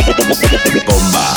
Bomba.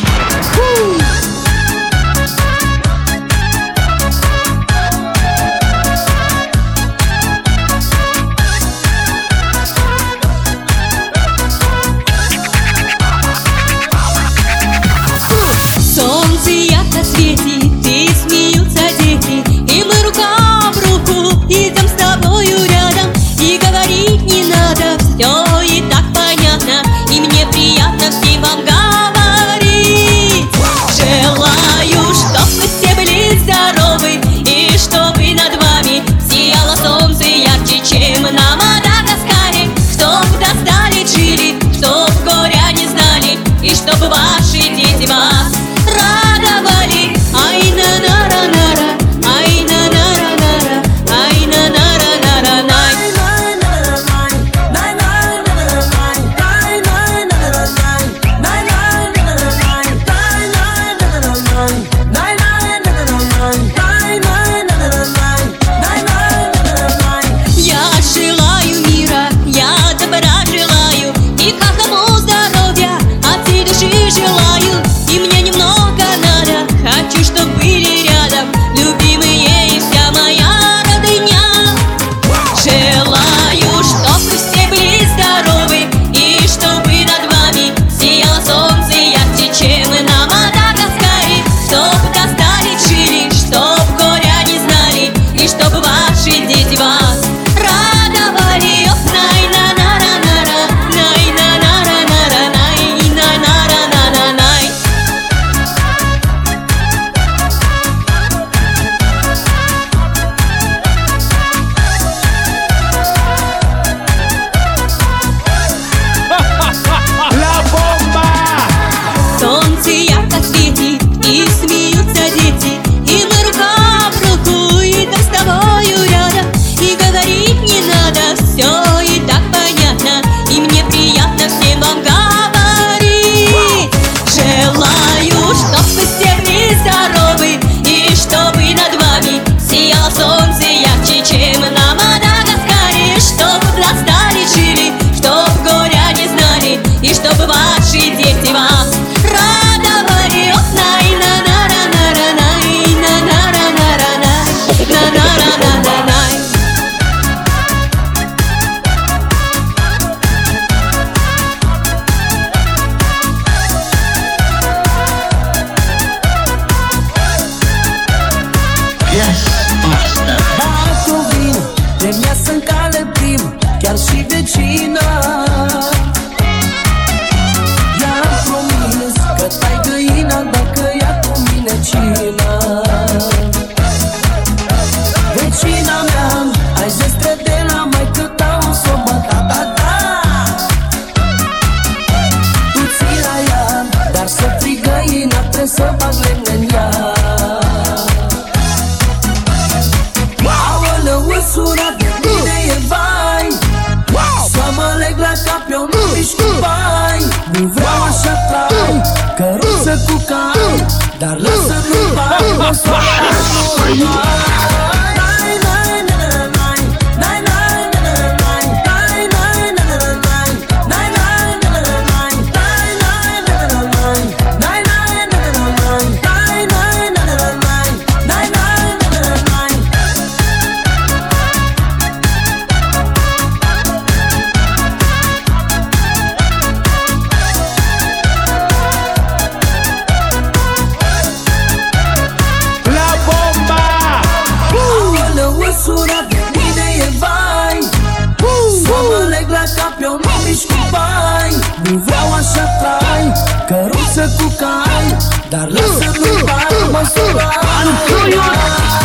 Солнце ярко светит, и смеются дети, и мы рука в руку идем с тобою рядом. И говорить не надо, все и так понятно, и мне приятно всем вам говорить. Желаю, чтоб вы все были здоровы, и чтобы над вами сияло солнце ярче, чем на Мадагаскаре. Чтоб достали жили, чтоб горя не знали, и чтоб ваши дети вас радовали. Ай на нара нара, ай на нара нара, ай на нара нара най. Я желаю мира, я добра желаю, и каждому здоровья от всей души желаю. И мне немного надо, хочу, чтоб были рядом любимые и вся моя родня. Желаю, чтоб вы все были здоровы, и чтобы над вами сияло солнце ярче, чем на Мадагаскаре. Чтоб достали жили, чтоб горя не знали, и чтоб ваши дети вас радовали. Ох, най на нара нара, най на нара нара, най на нара нара най. La bomba. Солнце ярко светит, и смеются дети, и мы рука в руку идем с тобою рядом. И говорить не надо, все и так понятно, и мне приятно всем вам говорить. Желаю, чтоб вы все были здоровы, и чтобы над вами сияло солнце ярче, чем на Мадагаскаре. Чтоб достали жили, чтоб горя не знали, и чтоб ваши дети вас радовали. Ох, най на нара нара, най на нара нара, най на нара нара най. Yes, master. Dacă vin, premia să-mi cale prim, chiar și vecina. I-am promis că tai găina dacă ia cu mine cina. Vecina mea, ai zestre de la maică ta, o să mă ta. Tu ții la ea, dar să fii găina, trebuie să bag lemne în ea. Sura de mine e vai, să mă leg la cap, eu nu mișc cu bai. Nu vreau așa trai, căruță cu cai, dar lasă-mi un bai, mă soară. Sura de mine e vai, să mă leg la cap, eu nu mișc cu bai. Nu vreau așa trai, căruță cu cai, dar lasă-mi un bai, mă soară.